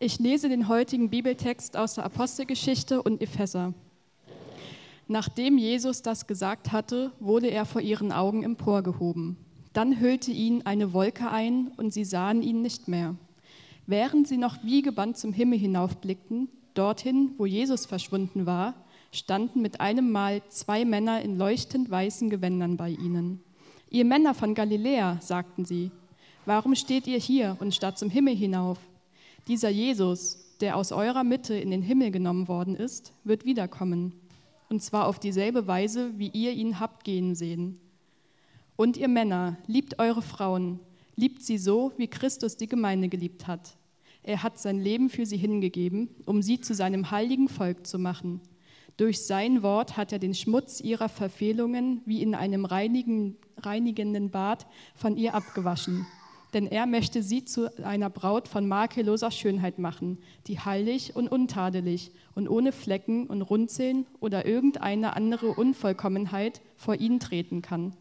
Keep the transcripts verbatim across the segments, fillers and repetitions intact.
Ich lese den heutigen Bibeltext aus der Apostelgeschichte und Epheser. Nachdem Jesus das gesagt hatte, wurde er vor ihren Augen emporgehoben. Dann hüllte ihn eine Wolke ein und sie sahen ihn nicht mehr. Während sie noch wie gebannt zum Himmel hinaufblickten, dorthin, wo Jesus verschwunden war, standen mit einem Mal zwei Männer in leuchtend weißen Gewändern bei ihnen. Ihr Männer von Galiläa, sagten sie, warum steht ihr hier und starrt zum Himmel hinauf? Dieser Jesus, der aus eurer Mitte in den Himmel genommen worden ist, wird wiederkommen. Und zwar auf dieselbe Weise, wie ihr ihn habt gehen sehen. Und ihr Männer, liebt eure Frauen, liebt sie so, wie Christus die Gemeinde geliebt hat. Er hat sein Leben für sie hingegeben, um sie zu seinem heiligen Volk zu machen. Durch sein Wort hat er den Schmutz ihrer Verfehlungen wie in einem reinigen, reinigenden Bad von ihr abgewaschen. Denn er möchte sie zu einer Braut von makelloser Schönheit machen, die heilig und untadelig und ohne Flecken und Runzeln oder irgendeine andere Unvollkommenheit vor ihn treten kann.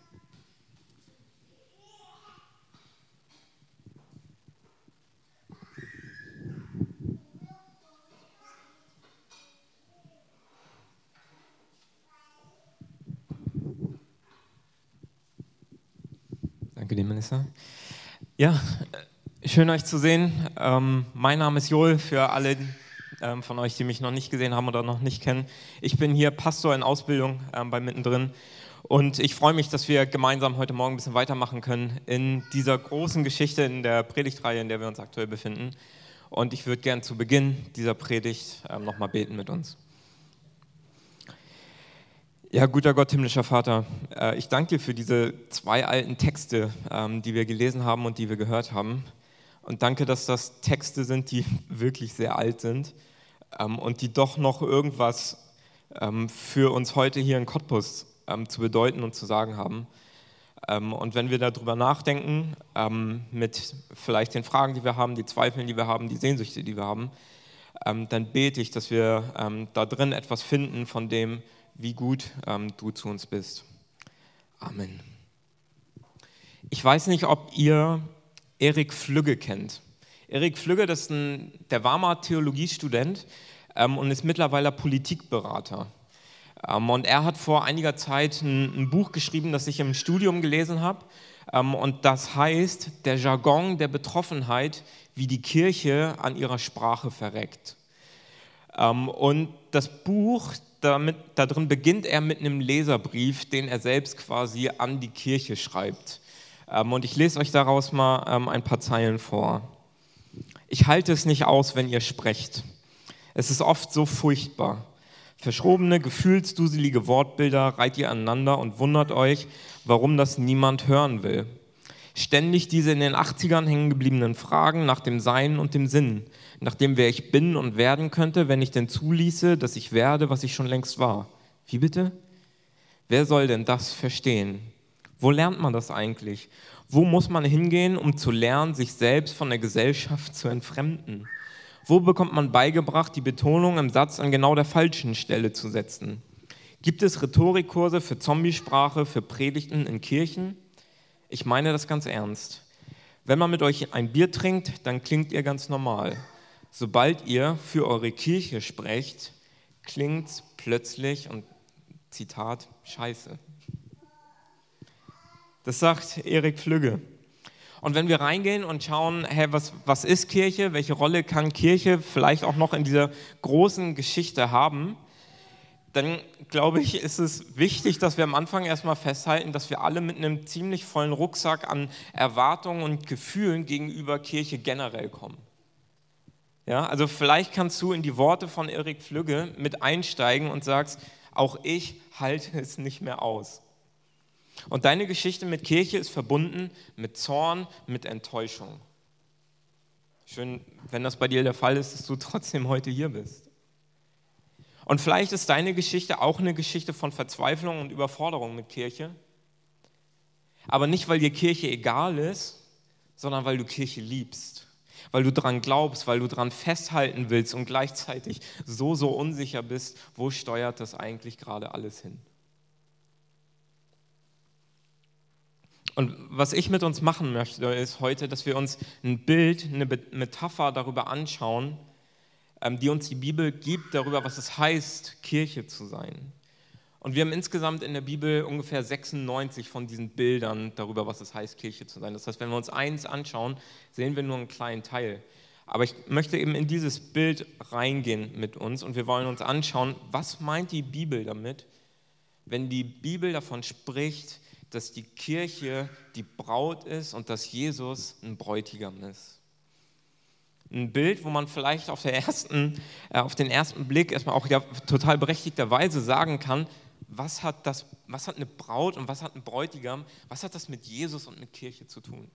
Danke dir, Melissa. Ja, schön euch zu sehen. Ähm, mein Name ist Joel, für alle ähm, von euch, die mich noch nicht gesehen haben oder noch nicht kennen. Ich bin hier Pastor in Ausbildung ähm, bei Mittendrin und ich freue mich, dass wir gemeinsam heute Morgen ein bisschen weitermachen können in dieser großen Geschichte, in der Predigtreihe, in der wir uns aktuell befinden. Und ich würde gern zu Beginn dieser Predigt ähm, nochmal beten mit uns. Ja, guter Gott, himmlischer Vater, äh, ich danke dir für diese zwei alten Texte, ähm, die wir gelesen haben und die wir gehört haben. Und danke, dass das Texte sind, die wirklich sehr alt sind ähm, und die doch noch irgendwas ähm, für uns heute hier in Cottbus ähm, zu bedeuten und zu sagen haben. Ähm, und wenn wir darüber nachdenken, ähm, mit vielleicht den Fragen, die wir haben, die Zweifeln, die wir haben, die Sehnsüchte, die wir haben, ähm, dann bete ich, dass wir ähm, da drin etwas finden von dem, wie gut ähm, du zu uns bist. Amen. Ich weiß nicht, ob ihr Erik Flügge kennt. Erik Flügge, das ist ein, der war mal Theologiestudent ähm, und ist mittlerweile Politikberater. Ähm, und er hat vor einiger Zeit ein, ein Buch geschrieben, das ich im Studium gelesen habe. Ähm, und das heißt, der Jargon der Betroffenheit, wie die Kirche an ihrer Sprache verreckt. Ähm, und das Buch, damit, da drin beginnt er mit einem Leserbrief, den er selbst quasi an die Kirche schreibt. Ähm, und ich lese euch daraus mal ähm, ein paar Zeilen vor. Ich halte es nicht aus, wenn ihr sprecht. Es ist oft so furchtbar. Verschrobene, gefühlsduselige Wortbilder reiht ihr aneinander und wundert euch, warum das niemand hören will. Ständig diese in den achtzigern hängen gebliebenen Fragen nach dem Sein und dem Sinn, nach dem, wer ich bin und werden könnte, wenn ich denn zuließe, dass ich werde, was ich schon längst war. Wie bitte? Wer soll denn das verstehen? Wo lernt man das eigentlich? Wo muss man hingehen, um zu lernen, sich selbst von der Gesellschaft zu entfremden? Wo bekommt man beigebracht, die Betonung im Satz an genau der falschen Stelle zu setzen? Gibt es Rhetorikkurse für Zombiesprache, für Predigten in Kirchen? Ich meine das ganz ernst. Wenn man mit euch ein Bier trinkt, dann klingt ihr ganz normal. Sobald ihr für eure Kirche sprecht, klingt's plötzlich, und Zitat, scheiße. Das sagt Erik Flügge. Und wenn wir reingehen und schauen, hey, was, was ist Kirche, welche Rolle kann Kirche vielleicht auch noch in dieser großen Geschichte haben, dann glaube ich, ist es wichtig, dass wir am Anfang erstmal festhalten, dass wir alle mit einem ziemlich vollen Rucksack an Erwartungen und Gefühlen gegenüber Kirche generell kommen. Ja, also vielleicht kannst du in die Worte von Erik Flügge mit einsteigen und sagst, auch ich halte es nicht mehr aus. Und deine Geschichte mit Kirche ist verbunden mit Zorn, mit Enttäuschung. Schön, wenn das bei dir der Fall ist, dass du trotzdem heute hier bist. Und vielleicht ist deine Geschichte auch eine Geschichte von Verzweiflung und Überforderung mit Kirche. Aber nicht, weil dir Kirche egal ist, sondern weil du Kirche liebst. Weil du dran glaubst, weil du dran festhalten willst und gleichzeitig so, so unsicher bist, wo steuert das eigentlich gerade alles hin? Und was ich mit uns machen möchte, ist heute, dass wir uns ein Bild, eine Metapher darüber anschauen, die uns die Bibel gibt, darüber, was es heißt, Kirche zu sein. Und wir haben insgesamt in der Bibel ungefähr sechsundneunzig von diesen Bildern darüber, was es heißt, Kirche zu sein. Das heißt, wenn wir uns eins anschauen, sehen wir nur einen kleinen Teil. Aber ich möchte eben in dieses Bild reingehen mit uns und wir wollen uns anschauen, was meint die Bibel damit, wenn die Bibel davon spricht, dass die Kirche die Braut ist und dass Jesus ein Bräutigam ist. Ein Bild, wo man vielleicht auf, der ersten, äh, auf den ersten Blick erstmal auch ja, total berechtigterweise sagen kann, was hat, das, was hat eine Braut und was hat ein Bräutigam, was hat das mit Jesus und mit Kirche zu tun?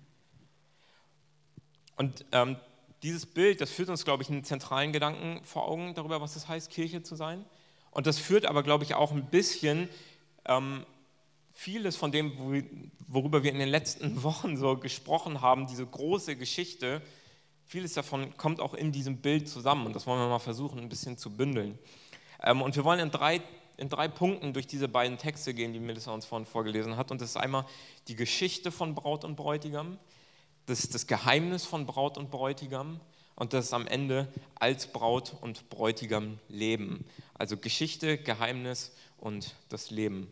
Und ähm, dieses Bild, das führt uns, glaube ich, einen zentralen Gedanken vor Augen darüber, was es heißt, Kirche zu sein. Und das führt aber, glaube ich, auch ein bisschen ähm, vieles von dem, worüber wir in den letzten Wochen so gesprochen haben, diese große Geschichte, vieles davon kommt auch in diesem Bild zusammen und das wollen wir mal versuchen, ein bisschen zu bündeln. Und wir wollen in drei, in drei Punkten durch diese beiden Texte gehen, die Melissa uns vorhin vorgelesen hat. Und das ist einmal die Geschichte von Braut und Bräutigam, das ist das Geheimnis von Braut und Bräutigam und das ist am Ende als Braut und Bräutigam leben. Also Geschichte, Geheimnis und das Leben.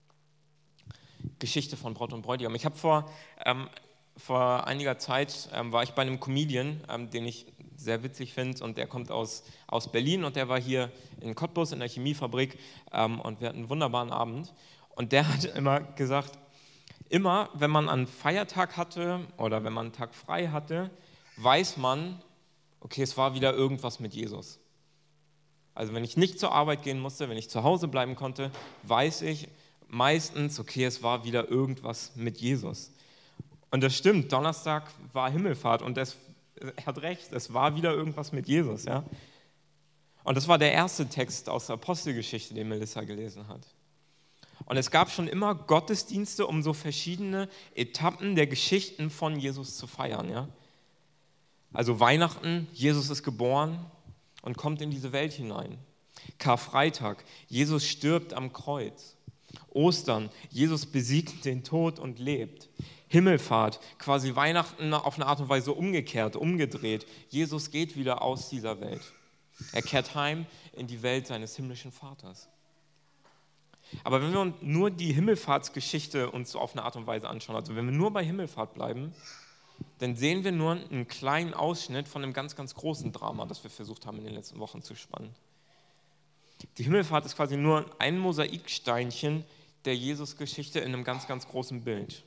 Geschichte von Braut und Bräutigam. Ich habe vor... Ähm, Vor einiger Zeit ähm, war ich bei einem Comedian, ähm, den ich sehr witzig finde und der kommt aus, aus Berlin und der war hier in Cottbus in der Chemiefabrik ähm, und wir hatten einen wunderbaren Abend und der hat immer gesagt, immer wenn man einen Feiertag hatte oder wenn man einen Tag frei hatte, weiß man, okay, es war wieder irgendwas mit Jesus. Also wenn ich nicht zur Arbeit gehen musste, wenn ich zu Hause bleiben konnte, weiß ich meistens, okay, es war wieder irgendwas mit Jesus. Und das stimmt, Donnerstag war Himmelfahrt und das, er hat recht, es war wieder irgendwas mit Jesus. Ja? Und das war der erste Text aus der Apostelgeschichte, den Melissa gelesen hat. Und es gab schon immer Gottesdienste, um so verschiedene Etappen der Geschichten von Jesus zu feiern. Ja? Also Weihnachten, Jesus ist geboren und kommt in diese Welt hinein. Karfreitag, Jesus stirbt am Kreuz. Ostern, Jesus besiegt den Tod und lebt. Himmelfahrt, quasi Weihnachten auf eine Art und Weise umgekehrt, umgedreht. Jesus geht wieder aus dieser Welt. Er kehrt heim in die Welt seines himmlischen Vaters. Aber wenn wir uns nur die Himmelfahrtsgeschichte uns so auf eine Art und Weise anschauen, also wenn wir nur bei Himmelfahrt bleiben, dann sehen wir nur einen kleinen Ausschnitt von einem ganz, ganz großen Drama, das wir versucht haben in den letzten Wochen zu spannen. Die Himmelfahrt ist quasi nur ein Mosaiksteinchen der Jesus-Geschichte in einem ganz, ganz großen Bild.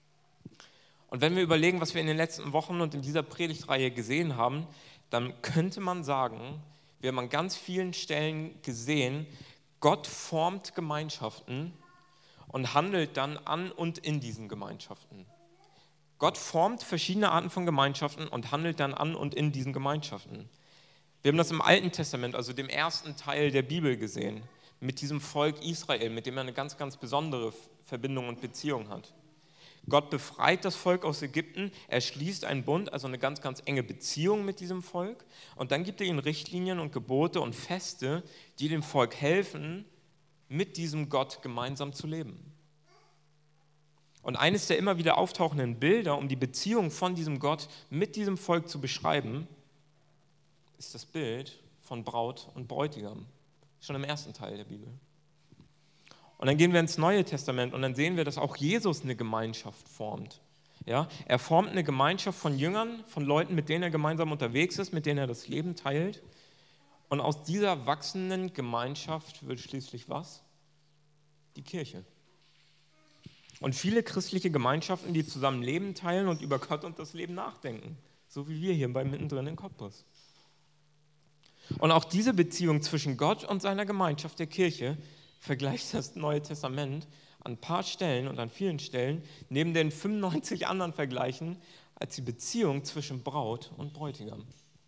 Und wenn wir überlegen, was wir in den letzten Wochen und in dieser Predigtreihe gesehen haben, dann könnte man sagen, wir haben an ganz vielen Stellen gesehen, Gott formt Gemeinschaften und handelt dann an und in diesen Gemeinschaften. Gott formt verschiedene Arten von Gemeinschaften und handelt dann an und in diesen Gemeinschaften. Wir haben das im Alten Testament, also dem ersten Teil der Bibel gesehen, mit diesem Volk Israel, mit dem er eine ganz, ganz besondere Verbindung und Beziehung hat. Gott befreit das Volk aus Ägypten, er schließt einen Bund, also eine ganz, ganz enge Beziehung mit diesem Volk und dann gibt er ihnen Richtlinien und Gebote und Feste, die dem Volk helfen, mit diesem Gott gemeinsam zu leben. Und eines der immer wieder auftauchenden Bilder, um die Beziehung von diesem Gott mit diesem Volk zu beschreiben, ist das Bild von Braut und Bräutigam, schon im ersten Teil der Bibel. Und dann gehen wir ins Neue Testament und dann sehen wir, dass auch Jesus eine Gemeinschaft formt. Ja? Er formt eine Gemeinschaft von Jüngern, von Leuten, mit denen er gemeinsam unterwegs ist, mit denen er das Leben teilt. Und aus dieser wachsenden Gemeinschaft wird schließlich was? Die Kirche. Und viele christliche Gemeinschaften, die zusammen Leben teilen und über Gott und das Leben nachdenken. So wie wir hier bei Mittendrin in Cottbus. Und auch diese Beziehung zwischen Gott und seiner Gemeinschaft der Kirche vergleicht das Neue Testament an ein paar Stellen und an vielen Stellen neben den fünfundneunzig anderen Vergleichen als die Beziehung zwischen Braut und Bräutigam.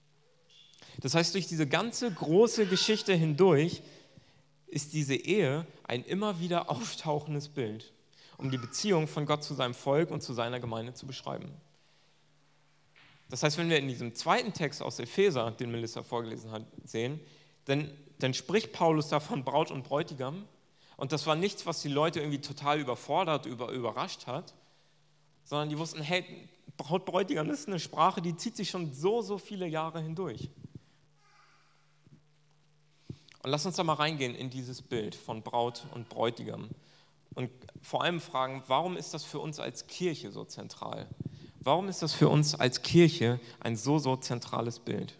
Das heißt, durch diese ganze große Geschichte hindurch ist diese Ehe ein immer wieder auftauchendes Bild, um die Beziehung von Gott zu seinem Volk und zu seiner Gemeinde zu beschreiben. Das heißt, wenn wir in diesem zweiten Text aus Epheser, den Melissa vorgelesen hat, sehen, dann, dann spricht Paulus da von Braut und Bräutigam und das war nichts, was die Leute irgendwie total überfordert, über, überrascht hat, sondern die wussten, hey, Braut, Bräutigam, das ist eine Sprache, die zieht sich schon so, so viele Jahre hindurch. Und lass uns da mal reingehen in dieses Bild von Braut und Bräutigam und vor allem fragen, warum ist das für uns als Kirche so zentral? Warum ist das für uns als Kirche ein so, so zentrales Bild?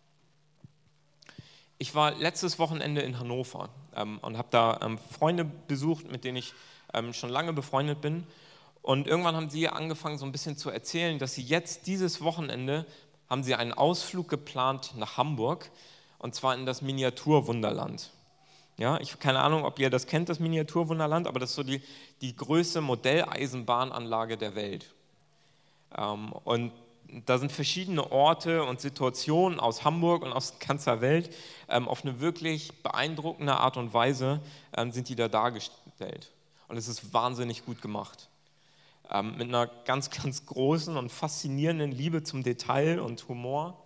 Ich war letztes Wochenende in Hannover ähm, und habe da ähm, Freunde besucht, mit denen ich ähm, schon lange befreundet bin. Und irgendwann haben sie angefangen, so ein bisschen zu erzählen, dass sie jetzt dieses Wochenende haben sie einen Ausflug geplant nach Hamburg, und zwar in das Miniaturwunderland. Ja, ich habe keine Ahnung, ob ihr das kennt, das Miniaturwunderland, aber das ist so die, die größte Modelleisenbahnanlage der Welt. Ähm, und da sind verschiedene Orte und Situationen aus Hamburg und aus ganzer Welt ähm, auf eine wirklich beeindruckende Art und Weise ähm, sind die da dargestellt. Und es ist wahnsinnig gut gemacht. Ähm, mit einer ganz, ganz großen und faszinierenden Liebe zum Detail und Humor.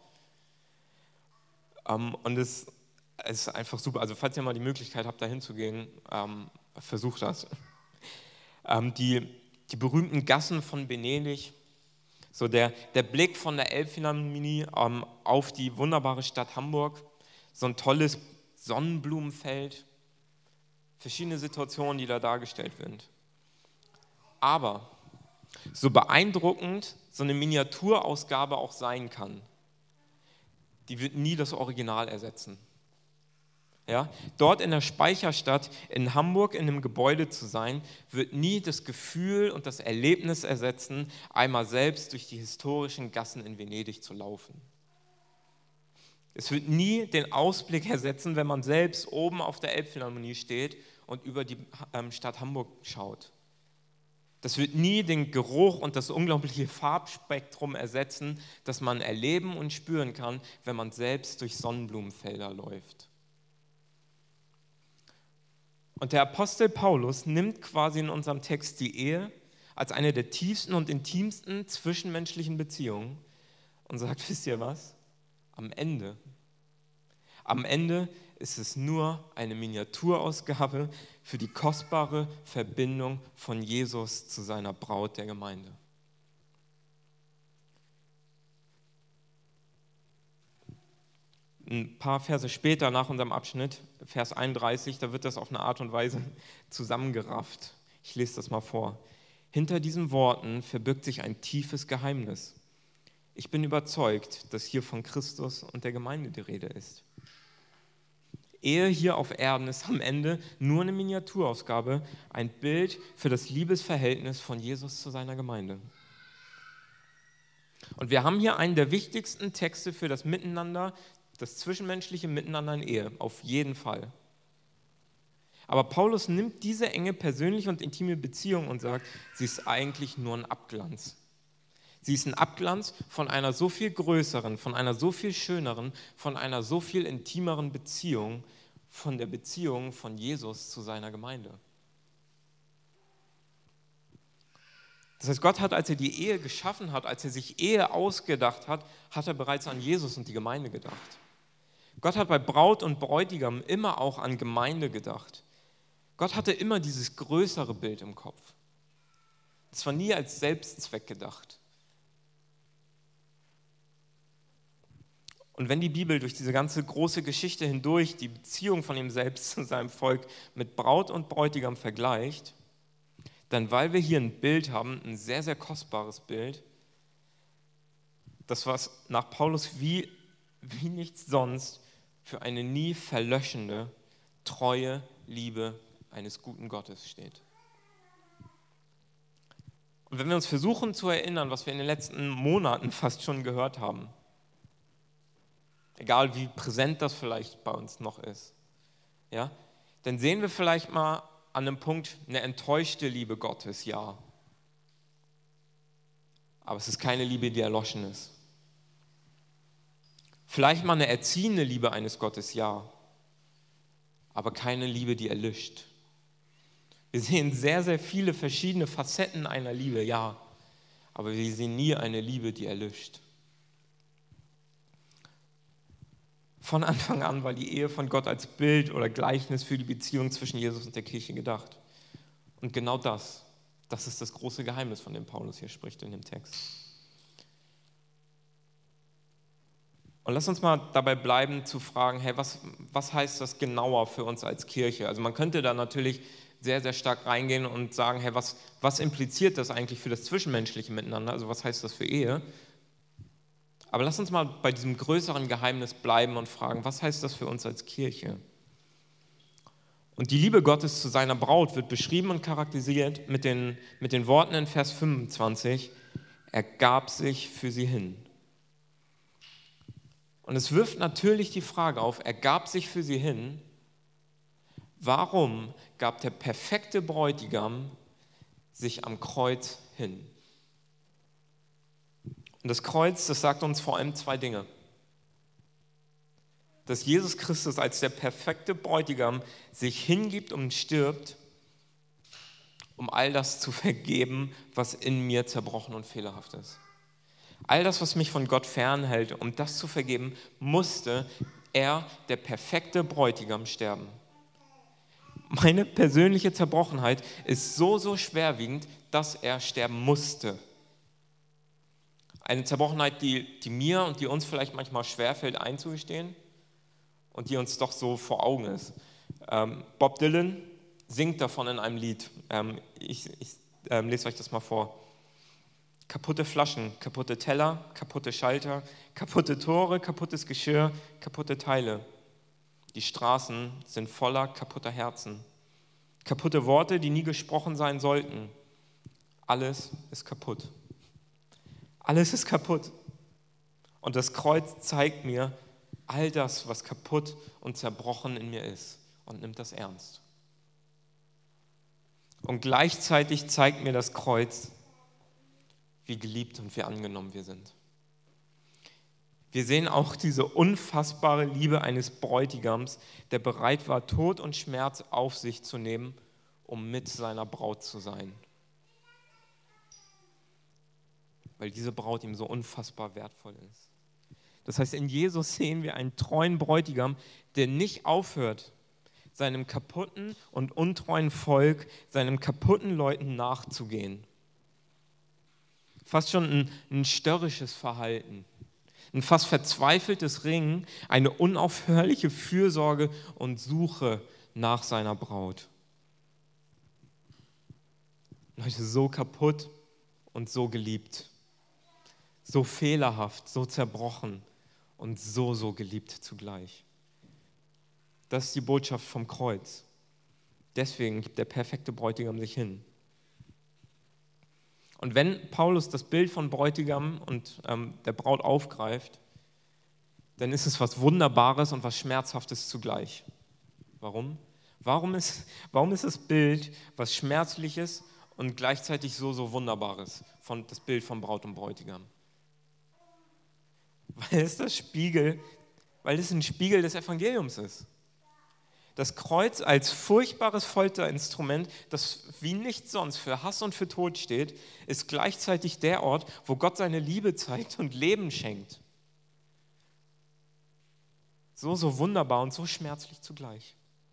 Ähm, und es, es ist einfach super. Also falls ihr mal die Möglichkeit habt, da hinzugehen, ähm, versucht das. Ähm, die, die berühmten Gassen von Venedig, so der, der Blick von der Elbphilharmonie ähm, auf die wunderbare Stadt Hamburg, so ein tolles Sonnenblumenfeld, verschiedene Situationen, die da dargestellt sind. Aber so beeindruckend so eine Miniaturausgabe auch sein kann, die wird nie das Original ersetzen. Ja? Dort in der Speicherstadt in Hamburg in einem Gebäude zu sein, wird nie das Gefühl und das Erlebnis ersetzen, einmal selbst durch die historischen Gassen in Venedig zu laufen. Es wird nie den Ausblick ersetzen, wenn man selbst oben auf der Elbphilharmonie steht und über die Stadt Hamburg schaut. Das wird nie den Geruch und das unglaubliche Farbspektrum ersetzen, das man erleben und spüren kann, wenn man selbst durch Sonnenblumenfelder läuft. Und der Apostel Paulus nimmt quasi in unserem Text die Ehe als eine der tiefsten und intimsten zwischenmenschlichen Beziehungen und sagt, wisst ihr was? Am Ende, am Ende ist es nur eine Miniaturausgabe für die kostbare Verbindung von Jesus zu seiner Braut, der Gemeinde. Ein paar Verse später nach unserem Abschnitt, Vers einunddreißig, da wird das auf eine Art und Weise zusammengerafft. Ich lese das mal vor. Hinter diesen Worten verbirgt sich ein tiefes Geheimnis. Ich bin überzeugt, dass hier von Christus und der Gemeinde die Rede ist. Ehe hier auf Erden ist am Ende nur eine Miniaturausgabe, ein Bild für das Liebesverhältnis von Jesus zu seiner Gemeinde. Und wir haben hier einen der wichtigsten Texte für das Miteinander, das zwischenmenschliche Miteinander in Ehe, auf jeden Fall. Aber Paulus nimmt diese enge persönliche und intime Beziehung und sagt, sie ist eigentlich nur ein Abglanz. Sie ist ein Abglanz von einer so viel größeren, von einer so viel schöneren, von einer so viel intimeren Beziehung, von der Beziehung von Jesus zu seiner Gemeinde. Das heißt, Gott hat, als er die Ehe geschaffen hat, als er sich Ehe ausgedacht hat, hat er bereits an Jesus und die Gemeinde gedacht. Gott hat bei Braut und Bräutigam immer auch an Gemeinde gedacht. Gott hatte immer dieses größere Bild im Kopf. Es war nie als Selbstzweck gedacht. Und wenn die Bibel durch diese ganze große Geschichte hindurch die Beziehung von ihm selbst zu seinem Volk mit Braut und Bräutigam vergleicht, dann weil wir hier ein Bild haben, ein sehr, sehr kostbares Bild, das was nach Paulus wie, wie nichts sonst für eine nie verlöschende, treue Liebe eines guten Gottes steht. Und wenn wir uns versuchen zu erinnern, was wir in den letzten Monaten fast schon gehört haben, egal wie präsent das vielleicht bei uns noch ist, ja, dann sehen wir vielleicht mal an einem Punkt eine enttäuschte Liebe Gottes, ja. Aber es ist keine Liebe, die erloschen ist. Vielleicht mal eine erziehende Liebe eines Gottes, ja. Aber keine Liebe, die erlischt. Wir sehen sehr, sehr viele verschiedene Facetten einer Liebe, ja. Aber wir sehen nie eine Liebe, die erlischt. Von Anfang an war die Ehe von Gott als Bild oder Gleichnis für die Beziehung zwischen Jesus und der Kirche gedacht. Und genau das, Das ist das große Geheimnis, von dem Paulus hier spricht in dem Text. Und lass uns mal dabei bleiben zu fragen, hey, was, was heißt das genauer für uns als Kirche? Also man könnte da natürlich sehr, sehr stark reingehen und sagen, hey, was, was impliziert das eigentlich für das zwischenmenschliche Miteinander? Also was heißt das für Ehe? Aber lass uns mal bei diesem größeren Geheimnis bleiben und fragen, was heißt das für uns als Kirche? Und die Liebe Gottes zu seiner Braut wird beschrieben und charakterisiert mit den, mit den Worten in Vers fünfundzwanzig, er gab sich für sie hin. Und es wirft natürlich die Frage auf, er gab sich für sie hin, warum gab der perfekte Bräutigam sich am Kreuz hin? Und das Kreuz, das sagt uns vor allem zwei Dinge. Dass Jesus Christus als der perfekte Bräutigam sich hingibt und stirbt, um all das zu vergeben, was in mir zerbrochen und fehlerhaft ist. All das, was mich von Gott fernhält, um das zu vergeben, musste er, der perfekte Bräutigam, sterben. Meine persönliche Zerbrochenheit ist so, so schwerwiegend, dass er sterben musste. Eine Zerbrochenheit, die, die mir und die uns vielleicht manchmal schwerfällt einzugestehen und die uns doch so vor Augen ist. Ähm, Bob Dylan singt davon in einem Lied. Ähm, ich ich ähm, lese euch das mal vor. Kaputte Flaschen, kaputte Teller, kaputte Schalter, kaputte Tore, kaputtes Geschirr, kaputte Teile. Die Straßen sind voller kaputter Herzen. Kaputte Worte, die nie gesprochen sein sollten. Alles ist kaputt. Alles ist kaputt. Und das Kreuz zeigt mir all das, was kaputt und zerbrochen in mir ist, und nimmt das ernst. Und gleichzeitig zeigt mir das Kreuz, wie geliebt und wie angenommen wir sind. Wir sehen auch diese unfassbare Liebe eines Bräutigams, der bereit war, Tod und Schmerz auf sich zu nehmen, um mit seiner Braut zu sein. Weil diese Braut ihm so unfassbar wertvoll ist. Das heißt, in Jesus sehen wir einen treuen Bräutigam, der nicht aufhört, seinem kaputten und untreuen Volk, seinem kaputten Leuten nachzugehen. Fast schon ein, ein störrisches Verhalten, ein fast verzweifeltes Ringen, eine unaufhörliche Fürsorge und Suche nach seiner Braut. Leute, so kaputt und so geliebt, so fehlerhaft, so zerbrochen und so, so geliebt zugleich. Das ist die Botschaft vom Kreuz. Deswegen gibt der perfekte Bräutigam sich hin. Und wenn Paulus das Bild von Bräutigam und ähm, der Braut aufgreift, dann ist es was Wunderbares und was Schmerzhaftes zugleich. Warum? Warum ist, warum ist das Bild was Schmerzliches und gleichzeitig so, so Wunderbares, von, das Bild von Braut und Bräutigam? Weil es das Spiegel, weil es ein Spiegel des Evangeliums ist. Das Kreuz als furchtbares Folterinstrument, das wie nichts sonst für Hass und für Tod steht, ist gleichzeitig der Ort, wo Gott seine Liebe zeigt und Leben schenkt. So, so wunderbar und so schmerzlich zugleich.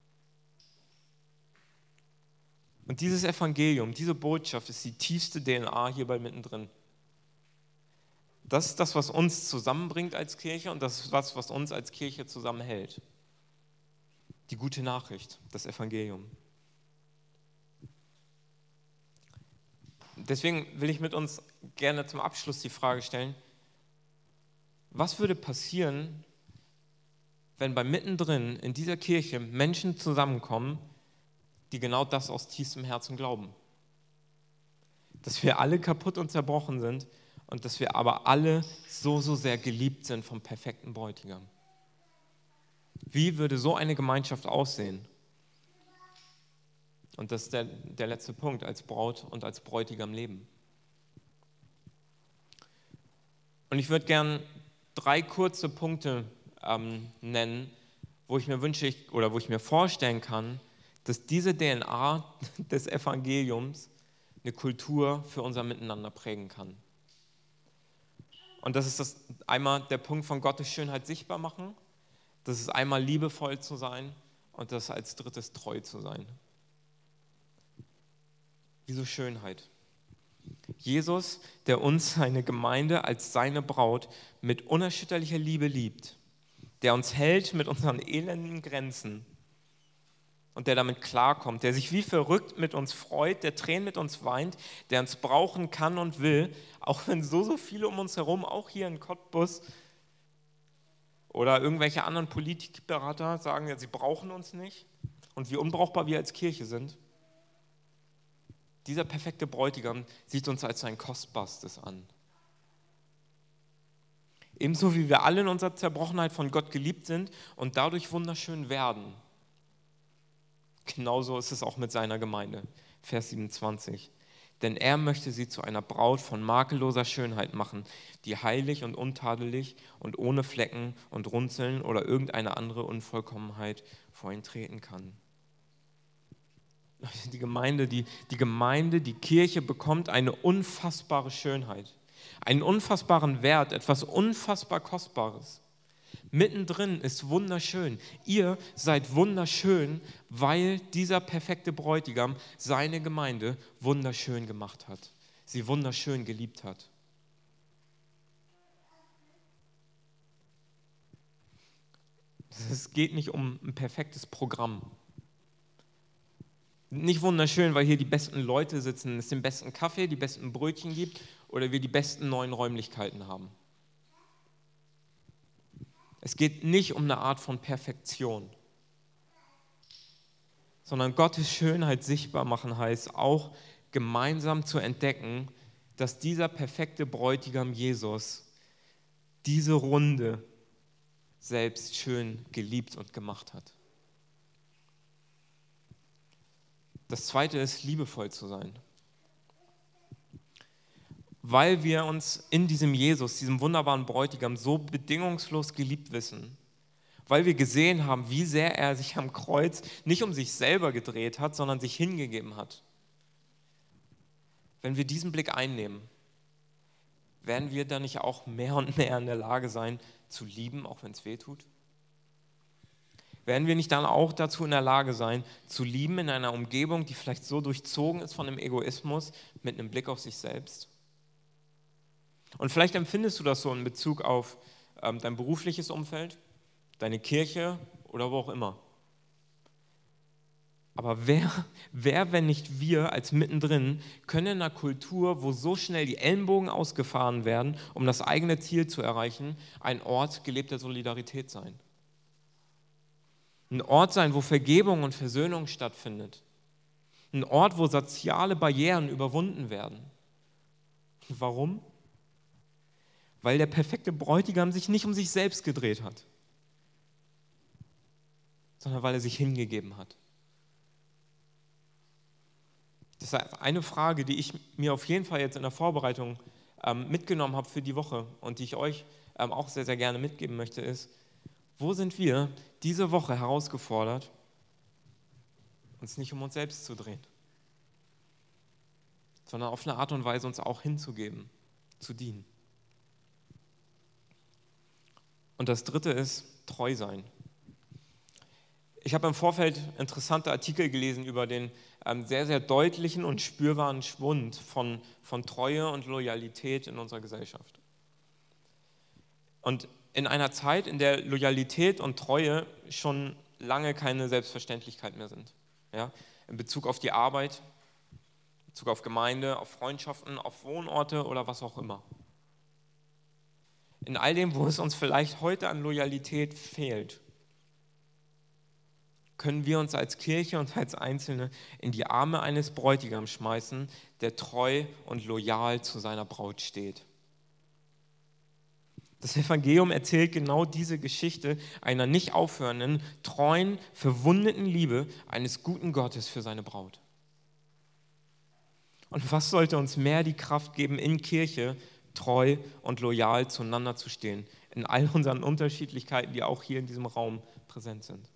Und dieses Evangelium, diese Botschaft ist die tiefste D N A hierbei mittendrin. Das ist das, was uns zusammenbringt als Kirche, und das ist das, was uns als Kirche zusammenhält. Die gute Nachricht, das Evangelium. Deswegen will ich mit uns gerne zum Abschluss die Frage stellen, was würde passieren, wenn bei mittendrin in dieser Kirche Menschen zusammenkommen, die genau das aus tiefstem Herzen glauben? Dass wir alle kaputt und zerbrochen sind und dass wir aber alle so, so sehr geliebt sind vom perfekten Bräutigam. Wie würde so eine Gemeinschaft aussehen? Und das ist der, der letzte Punkt, als Braut und als Bräutigam leben. Und ich würde gern drei kurze Punkte ähm, nennen, wo ich mir wünsche ich, oder wo ich mir vorstellen kann, dass diese D N A des Evangeliums eine Kultur für unser Miteinander prägen kann. Und das ist das einmal der Punkt von Gottes Schönheit sichtbar machen. Das ist einmal liebevoll zu sein und das als drittes treu zu sein. Wieso Schönheit? Jesus, der uns seine Gemeinde als seine Braut mit unerschütterlicher Liebe liebt, der uns hält mit unseren elenden Grenzen und der damit klarkommt, der sich wie verrückt mit uns freut, der Tränen mit uns weint, der uns brauchen kann und will, auch wenn so, so viele um uns herum, auch hier in Cottbus oder irgendwelche anderen Politikberater sagen, ja, sie brauchen uns nicht und wie unbrauchbar wir als Kirche sind. Dieser perfekte Bräutigam sieht uns als sein Kostbarstes an. Ebenso wie wir alle in unserer Zerbrochenheit von Gott geliebt sind und dadurch wunderschön werden. Genauso ist es auch mit seiner Gemeinde. Vers siebenundzwanzig. Denn er möchte sie zu einer Braut von makelloser Schönheit machen, die heilig und untadelig und ohne Flecken und Runzeln oder irgendeine andere Unvollkommenheit vor ihn treten kann. Die Gemeinde, die, die Gemeinde, die Kirche bekommt eine unfassbare Schönheit, einen unfassbaren Wert, etwas unfassbar Kostbares. Mittendrin ist wunderschön. Ihr seid wunderschön, weil dieser perfekte Bräutigam seine Gemeinde wunderschön gemacht hat, sie wunderschön geliebt hat. Es geht nicht um ein perfektes Programm. Nicht wunderschön, weil hier die besten Leute sitzen, es den besten Kaffee, die besten Brötchen gibt oder wir die besten neuen Räumlichkeiten haben. Es geht nicht um eine Art von Perfektion, sondern Gottes Schönheit sichtbar machen heißt auch gemeinsam zu entdecken, dass dieser perfekte Bräutigam Jesus diese Runde selbst schön geliebt und gemacht hat. Das Zweite ist, liebevoll zu sein. Weil wir uns in diesem Jesus, diesem wunderbaren Bräutigam, so bedingungslos geliebt wissen, weil wir gesehen haben, wie sehr er sich am Kreuz nicht um sich selber gedreht hat, sondern sich hingegeben hat. Wenn wir diesen Blick einnehmen, werden wir dann nicht auch mehr und mehr in der Lage sein, zu lieben, auch wenn es weh tut? Werden wir nicht dann auch dazu in der Lage sein, zu lieben in einer Umgebung, die vielleicht so durchzogen ist von dem Egoismus, mit einem Blick auf sich selbst? Und vielleicht empfindest du das so in Bezug auf ähm, dein berufliches Umfeld, deine Kirche oder wo auch immer. Aber wer, wer, wenn nicht wir als mittendrin, können in einer Kultur, wo so schnell die Ellenbogen ausgefahren werden, um das eigene Ziel zu erreichen, ein Ort gelebter Solidarität sein? Ein Ort sein, wo Vergebung und Versöhnung stattfindet. Ein Ort, wo soziale Barrieren überwunden werden. Warum? Weil der perfekte Bräutigam sich nicht um sich selbst gedreht hat, sondern weil er sich hingegeben hat. Das ist eine Frage, die ich mir auf jeden Fall jetzt in der Vorbereitung ähm, mitgenommen habe für die Woche und die ich euch ähm, auch sehr, sehr gerne mitgeben möchte, ist, wo sind wir diese Woche herausgefordert, uns nicht um uns selbst zu drehen, sondern auf eine Art und Weise uns auch hinzugeben, zu dienen. Und das Dritte ist, treu sein. Ich habe im Vorfeld interessante Artikel gelesen über den ähm, sehr, sehr deutlichen und spürbaren Schwund von, von Treue und Loyalität in unserer Gesellschaft. Und in einer Zeit, in der Loyalität und Treue schon lange keine Selbstverständlichkeit mehr sind. Ja? In Bezug auf die Arbeit, in Bezug auf Gemeinde, auf Freundschaften, auf Wohnorte oder was auch immer. In all dem, wo es uns vielleicht heute an Loyalität fehlt, können wir uns als Kirche und als Einzelne in die Arme eines Bräutigams schmeißen, der treu und loyal zu seiner Braut steht. Das Evangelium erzählt genau diese Geschichte einer nicht aufhörenden, treuen, verwundeten Liebe eines guten Gottes für seine Braut. Und was sollte uns mehr die Kraft geben, in Kirche treu und loyal zueinander zu stehen, in all unseren Unterschiedlichkeiten, die auch hier in diesem Raum präsent sind?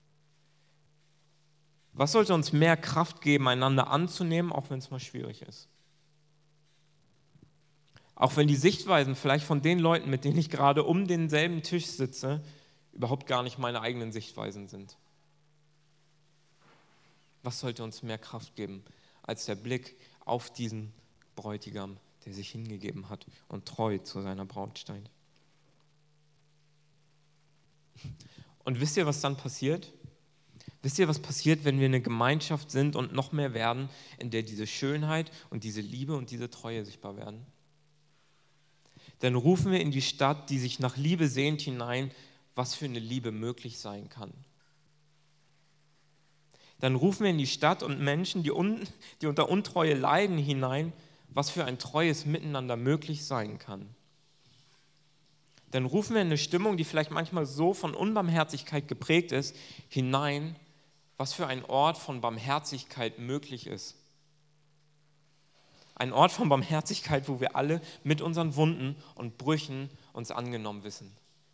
Was sollte uns mehr Kraft geben, einander anzunehmen, auch wenn es mal schwierig ist? Auch wenn die Sichtweisen vielleicht von den Leuten, mit denen ich gerade um denselben Tisch sitze, überhaupt gar nicht meine eigenen Sichtweisen sind. Was sollte uns mehr Kraft geben, als der Blick auf diesen Bräutigam, der sich hingegeben hat und treu zu seiner Braut steht. Und wisst ihr, was dann passiert? Wisst ihr, was passiert, wenn wir eine Gemeinschaft sind und noch mehr werden, in der diese Schönheit und diese Liebe und diese Treue sichtbar werden? Dann rufen wir in die Stadt, die sich nach Liebe sehnt, hinein, was für eine Liebe möglich sein kann. Dann rufen wir in die Stadt und Menschen, die, un, die unter Untreue leiden, hinein, was für ein treues Miteinander möglich sein kann. Dann rufen wir in eine Stimmung, die vielleicht manchmal so von Unbarmherzigkeit geprägt ist, hinein, was für ein Ort von Barmherzigkeit möglich ist. Ein Ort von Barmherzigkeit, wo wir alle mit unseren Wunden und Brüchen uns angenommen wissen.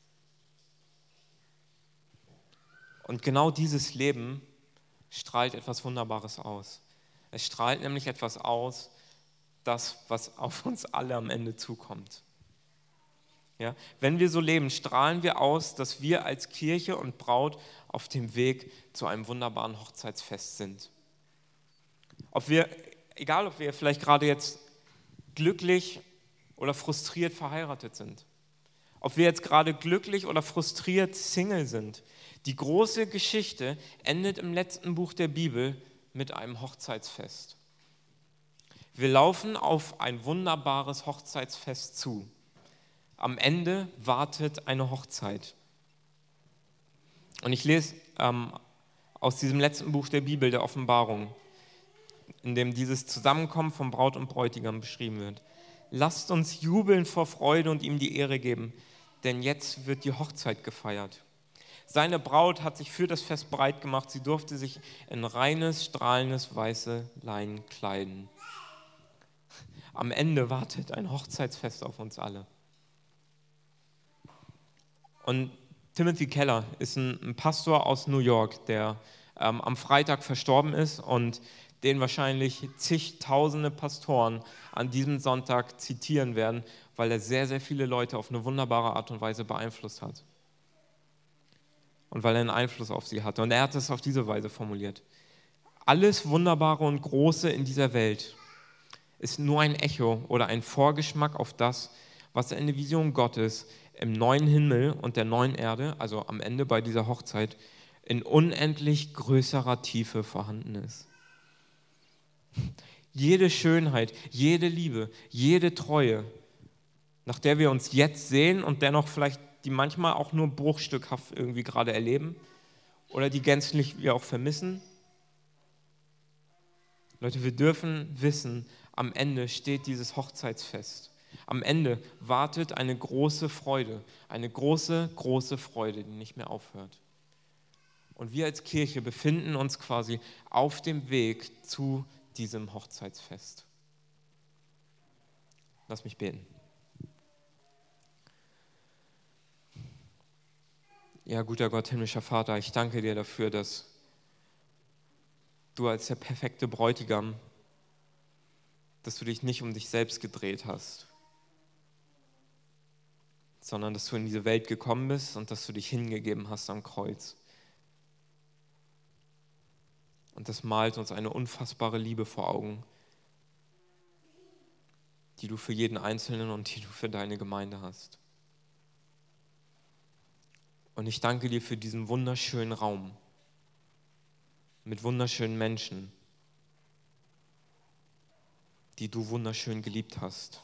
Und genau dieses Leben strahlt etwas Wunderbares aus. Es strahlt nämlich etwas aus, das, was auf uns alle am Ende zukommt. Ja? Wenn wir so leben, strahlen wir aus, dass wir als Kirche und Braut auf dem Weg zu einem wunderbaren Hochzeitsfest sind. Ob wir, egal ob wir vielleicht gerade jetzt glücklich oder frustriert verheiratet sind, ob wir jetzt gerade glücklich oder frustriert Single sind, die große Geschichte endet im letzten Buch der Bibel mit einem Hochzeitsfest. Wir laufen auf ein wunderbares Hochzeitsfest zu. Am Ende wartet eine Hochzeit. Und ich lese ähm, aus diesem letzten Buch der Bibel, der Offenbarung, in dem dieses Zusammenkommen von Braut und Bräutigam beschrieben wird. Lasst uns jubeln vor Freude und ihm die Ehre geben, denn jetzt wird die Hochzeit gefeiert. Seine Braut hat sich für das Fest bereit gemacht. Sie durfte sich in reines, strahlendes, weiße Leinen kleiden. Am Ende wartet ein Hochzeitsfest auf uns alle. Und Timothy Keller ist ein, ein Pastor aus New York, der ähm, am Freitag verstorben ist und den wahrscheinlich zigtausende Pastoren an diesem Sonntag zitieren werden, weil er sehr, sehr viele Leute auf eine wunderbare Art und Weise beeinflusst hat. Und weil er einen Einfluss auf sie hatte. Und er hat es auf diese Weise formuliert. Alles Wunderbare und Große in dieser Welt ist nur ein Echo oder ein Vorgeschmack auf das, was in der Vision Gottes im neuen Himmel und der neuen Erde, also am Ende bei dieser Hochzeit, in unendlich größerer Tiefe vorhanden ist. Jede Schönheit, jede Liebe, jede Treue, nach der wir uns jetzt sehen und dennoch vielleicht die manchmal auch nur bruchstückhaft irgendwie gerade erleben oder die gänzlich wir auch vermissen. Leute, wir dürfen wissen, am Ende steht dieses Hochzeitsfest. Am Ende wartet eine große Freude, eine große, große Freude, die nicht mehr aufhört. Und wir als Kirche befinden uns quasi auf dem Weg zu diesem Hochzeitsfest. Lass mich beten. Ja, guter Gott, himmlischer Vater, ich danke dir dafür, dass du als der perfekte Bräutigam, dass du dich nicht um dich selbst gedreht hast, sondern dass du in diese Welt gekommen bist und dass du dich hingegeben hast am Kreuz. Und das malt uns eine unfassbare Liebe vor Augen, die du für jeden Einzelnen und die du für deine Gemeinde hast. Und ich danke dir für diesen wunderschönen Raum mit wunderschönen Menschen, die du wunderschön geliebt hast.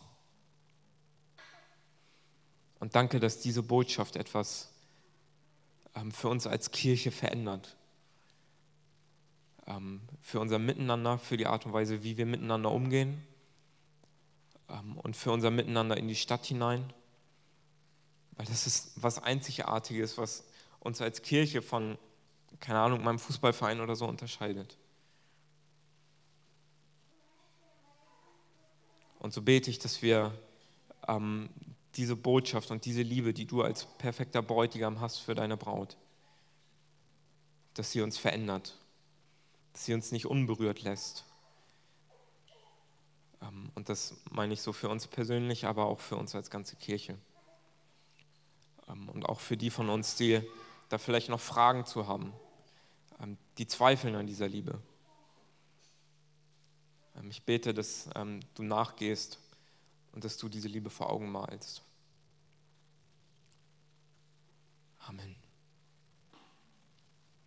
Und danke, dass diese Botschaft etwas ähm, für uns als Kirche verändert. Ähm, für unser Miteinander, für die Art und Weise, wie wir miteinander umgehen ähm, und für unser Miteinander in die Stadt hinein. Weil das ist was Einzigartiges, was uns als Kirche von, keine Ahnung, meinem Fußballverein oder so unterscheidet. Und so bete ich, dass wir ähm, diese Botschaft und diese Liebe, die du als perfekter Bräutigam hast für deine Braut, dass sie uns verändert, dass sie uns nicht unberührt lässt. Ähm, und das meine ich so für uns persönlich, aber auch für uns als ganze Kirche. Ähm, und auch für die von uns, die da vielleicht noch Fragen zu haben, ähm, die zweifeln an dieser Liebe. Ich bete, dass du nachgehst und dass du diese Liebe vor Augen malst.